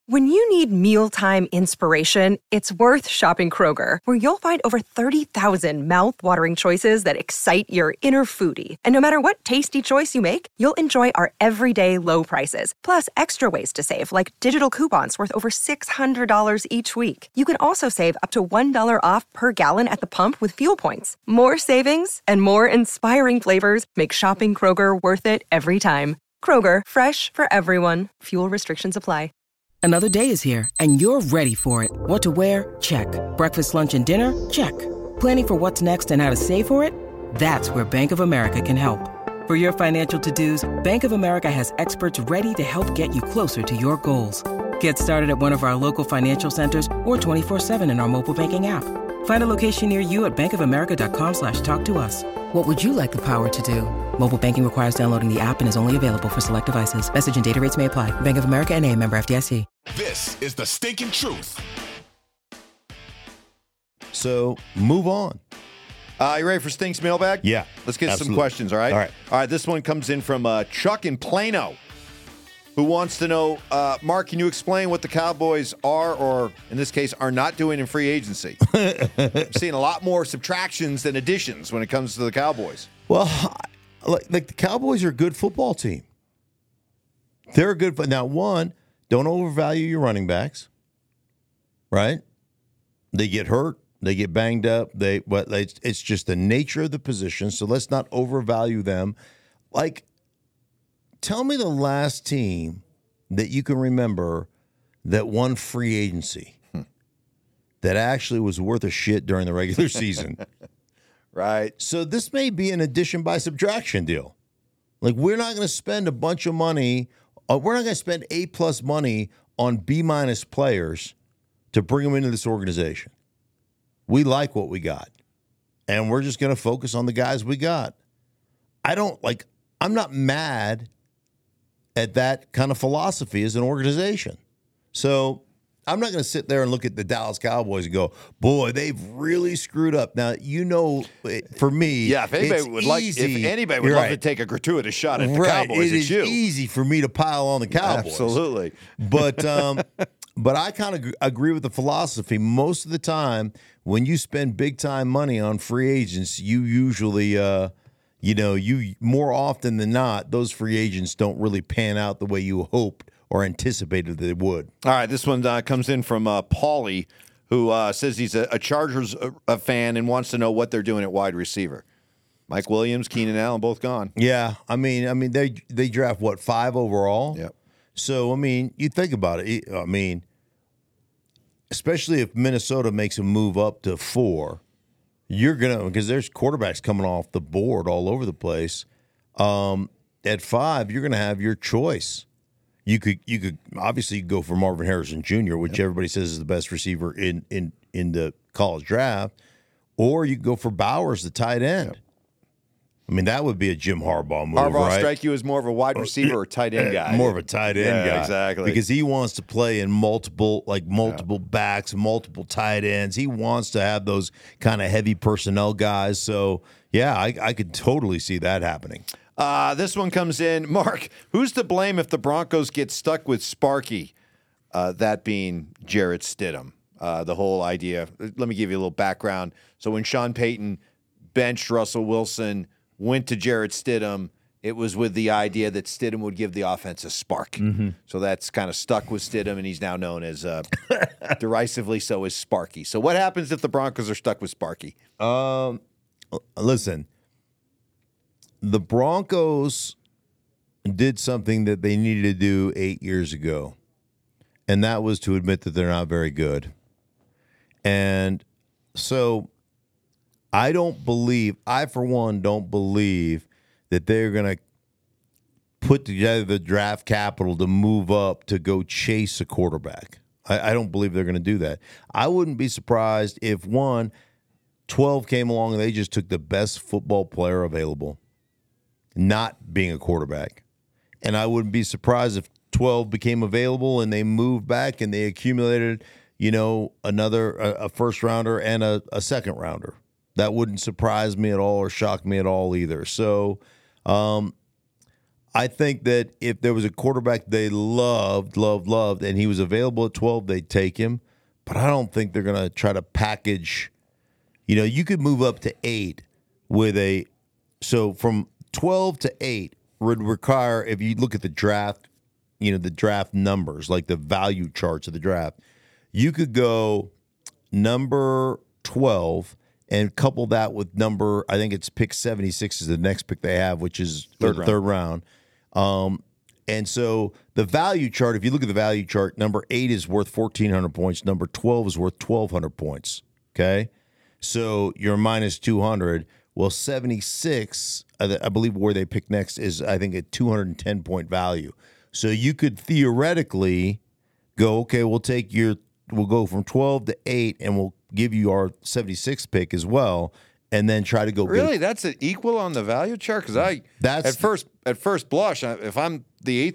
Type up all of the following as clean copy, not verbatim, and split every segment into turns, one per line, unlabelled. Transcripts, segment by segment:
When you need mealtime inspiration, it's worth shopping Kroger, where you'll find over 30,000 mouth-watering choices that excite your inner foodie. And no matter what tasty choice you make, you'll enjoy our everyday low prices, plus extra ways to save, like digital coupons worth over $600 each week. You can also save up to $1 off per gallon at the pump with fuel points. More savings and more inspiring flavors make shopping Kroger worth it every time. Kroger, fresh for everyone. Fuel restrictions apply.
Another day is here, and you're ready for it. What to wear? Check. Breakfast, lunch, and dinner? Check. Planning for what's next and how to save for it? That's where Bank of America can help. For your financial to-dos, Bank of America has experts ready to help get you closer to your goals. Get started at one of our local financial centers or 24/7 in our mobile banking app. Find a location near you at bankofamerica.com/talktous. What would you like the power to do? Mobile banking requires downloading the app and is only available for select devices. Message and data rates may apply. Bank of America N.A., member FDIC.
This is the stinking truth.
So move on.
You ready for Stink's mailbag?
Yeah.
Let's get
absolutely.
some questions, all right?
All right.
All right, this one comes in from Chuck in Plano, who wants to know, Mark, can you explain what the Cowboys are, or in this case, are not doing in free agency? I'm seeing a lot more subtractions than additions when it comes to the Cowboys.
Well, like the Cowboys are a good football team. They're a good. Now, one, don't overvalue your running backs. Right? They get hurt. They get banged up. It's just the nature of the position. So let's not overvalue them. Like, tell me the last team that you can remember that won free agency that actually was worth a shit during the regular season.
Right.
So this may be an addition by subtraction deal. Like, we're not going to spend a bunch of money. We're not going to spend A+ money on B- players to bring them into this organization. We like what we got, and we're just going to focus on the guys we got. I'm not mad at that kind of philosophy as an organization. So I'm not going to sit there and look at the Dallas Cowboys and go, boy, they've really screwed up. Now, for me,
yeah, if anybody would love to take a gratuitous shot at the Cowboys, it's you.
It is easy for me to pile on the Cowboys.
Absolutely.
But I kind of agree with the philosophy. Most of the time, when you spend big-time money on free agents, you usually more often than not, those free agents don't really pan out the way you hoped or anticipated they would.
All right, this one comes in from Paulie, who says he's a Chargers fan and wants to know what they're doing at wide receiver. Mike Williams, Keenan Allen, both gone.
Yeah, I mean, they draft 5 overall.
Yep.
So you think about it. Especially if Minnesota makes a move up to 4. You're going to, because there's quarterbacks coming off the board all over the place. At 5, you're going to have your choice. You could obviously go for Marvin Harrison Jr., which everybody says is the best receiver in the college draft, or you could go for Bowers, the tight end. Yep. I mean, that would be a Jim Harbaugh move, right?
Strike you as more of a wide receiver or tight end guy?
More of a tight end guy.
Exactly.
Because he wants to play in multiple backs, multiple tight ends. He wants to have those kind of heavy personnel guys. So, yeah, I could totally see that happening.
This one comes in. Mark, who's to blame if the Broncos get stuck with Sparky? That being Jarrett Stidham. The whole idea. Let me give you a little background. So when Sean Payton benched Russell Wilson, went to Jarrett Stidham, it was with the idea that Stidham would give the offense a spark. Mm-hmm. So that's kind of stuck with Stidham, and he's now known as, derisively so, as Sparky. So what happens if the Broncos are stuck with Sparky?
Listen, the Broncos did something that they needed to do 8 years ago, and that was to admit that they're not very good. And so I for one, don't believe that they're going to put together the draft capital to move up to go chase a quarterback. I don't believe they're going to do that. I wouldn't be surprised if 12 came along and they just took the best football player available, not being a quarterback. And I wouldn't be surprised if 12 became available and they moved back and they accumulated, a first rounder and a second rounder. That wouldn't surprise me at all or shock me at all either. So I think that if there was a quarterback they loved, and he was available at 12, they'd take him. But I don't think they're going to try to package. You could move up to 8 with so from 12 to 8 would require, if you look at the draft, the draft numbers, like the value charts of the draft, you could go number 12 and couple that with I think it's pick 76 is the next pick they have, which is third round. And so the value chart, if you look at the value chart, number 8 is worth 1,400 points. Number 12 is worth 1,200 points. Okay? So you're minus 200. Well, 76, I believe where they pick next is, I think, a 210-point value. So you could theoretically go, okay, we'll go from 12 to 8, and we'll give you our 76th pick as well, and then try to go.
Really, that's an equal on the value chart? Because at first blush, if I'm the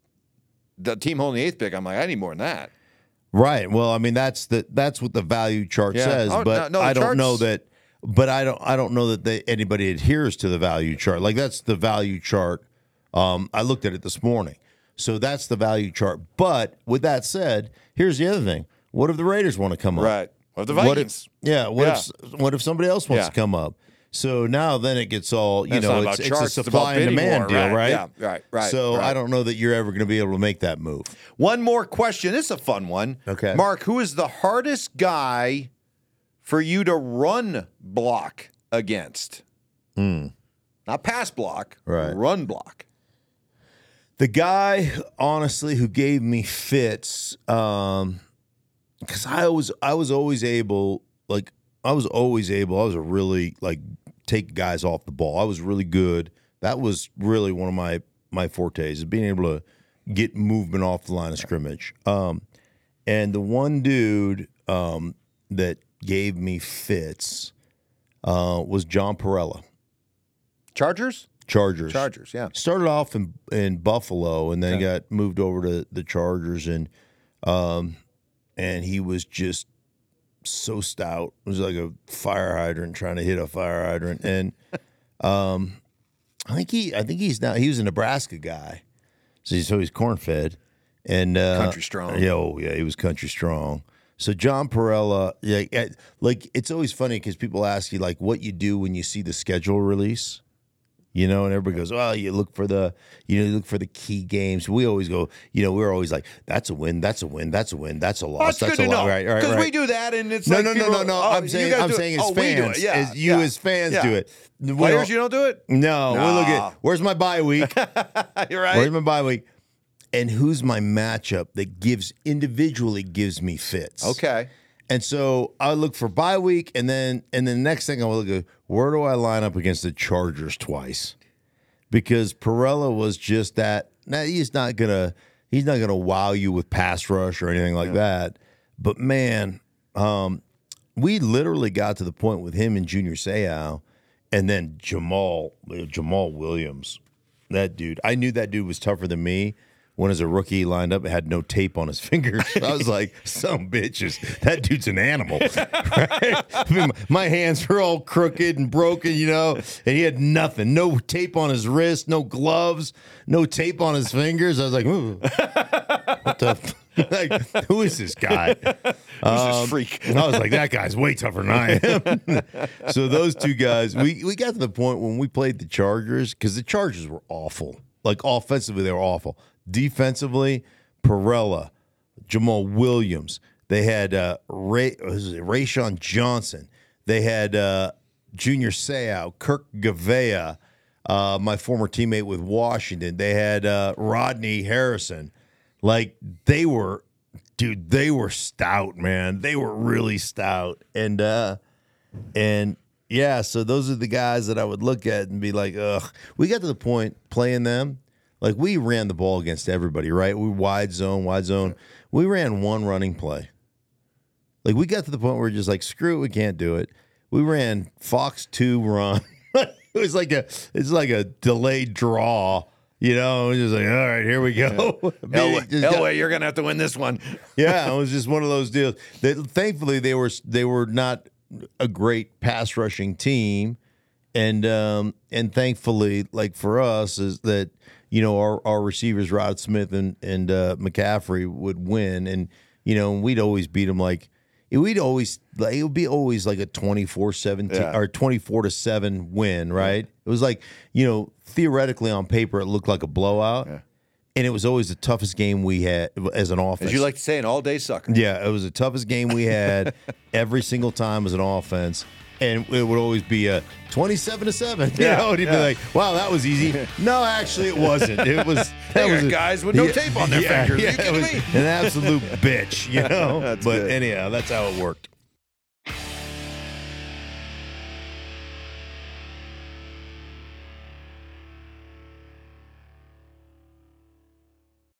team holding the 8th pick, I'm like, I need more than that.
Right. Well, I mean, that's what the value chart says, but I don't know that. But I don't know that anybody adheres to the value chart. Like, that's the value chart. I looked at it this morning, so that's the value chart. But with that said, here's the other thing: what if the Raiders want to come up?
Right. What if the Vikings?
What if somebody else wants to come up? So now then it gets all, it's a supply and demand deal, right?
Yeah, right.
So I don't know that you're ever going to be able to make that move.
One more question. This is a fun one.
Okay.
Mark, who is the hardest guy for you to run block against? Not pass block,
right.
Run block.
The guy, honestly, who gave me fits, because I was always able, I was a really, take guys off the ball. I was really good. That was really one of my fortes, is being able to get movement off the line of scrimmage. And the one dude that gave me fits was John Perella.
Chargers, yeah.
Started off in Buffalo, and then got moved over to the Chargers, and he was just so stout. It was like a fire hydrant trying to hit a fire hydrant. And I think he was a Nebraska guy. So he's corn-fed. And
country strong.
Yeah, he was country strong. So John Perella, it's always funny because people ask you, what you do when you see the schedule release. And everybody goes, well, you look for the key games. We always go, we're always like, that's a win, that's a win, that's a win, that's a loss,
that's
a
loss.
Right.
Because we do that, and it's
no.
Oh,
I'm saying as fans, as fans do it.
Players, you don't do it.
No, we look at where's my bye week.
You're right.
Where's my bye week, and who's my matchup that individually gives me fits.
Okay.
And so I look for bye week, and then the next thing I will look at, where do I line up against the Chargers twice? Because Perella was just that. Now he's not gonna wow you with pass rush or anything like that. But man, we literally got to the point with him and Junior Seau, and then Jamal Williams. That dude, I knew that dude was tougher than me. When as a rookie he lined up, it had no tape on his fingers. I was like, some bitches, that dude's an animal. Right? I mean, my hands were all crooked and broken, and he had nothing. No tape on his wrist, no gloves, no tape on his fingers. I was like, ooh, what the who is this guy?
Who's this freak?
I was like, that guy's way tougher than I am. So those two guys, we got to the point when we played the Chargers, because the Chargers were awful. Offensively, they were awful. Defensively, Perella, Jamal Williams. They had Rayshon Johnson. They had Junior Seau, Kirk Gavea, my former teammate with Washington. They had Rodney Harrison. They were stout, man. They were really stout. And yeah, so those are the guys that I would look at and be like, ugh. We got to the point playing them. We ran the ball against everybody, right? We wide zone. We ran one running play. We got to the point where we're just like, screw it, we can't do it. We ran Fox 2 run. It's like a delayed draw, It was just like, all right, here we go.
Elway, you're gonna have to win this one.
Yeah, it was just one of those deals. Thankfully, they were not a great pass rushing team. And thankfully, like for us, is that our receivers Rod Smith and McCaffrey would win, and we'd always beat them it would be always like a 24-17 or 24-7 win, right? It was like theoretically on paper it looked like a blowout, and it was always the toughest game we had as an offense.
As you like to say, an all-day sucker.
Yeah, it was the toughest game we had every single time as an offense. And it would always be a 27-7. And you'd be like, "Wow, that was easy." No, actually, it wasn't. It was
guys with no tape on their fingers. Are you kidding me?
An absolute bitch,
That's
but
good.
anyhow, that's how it worked.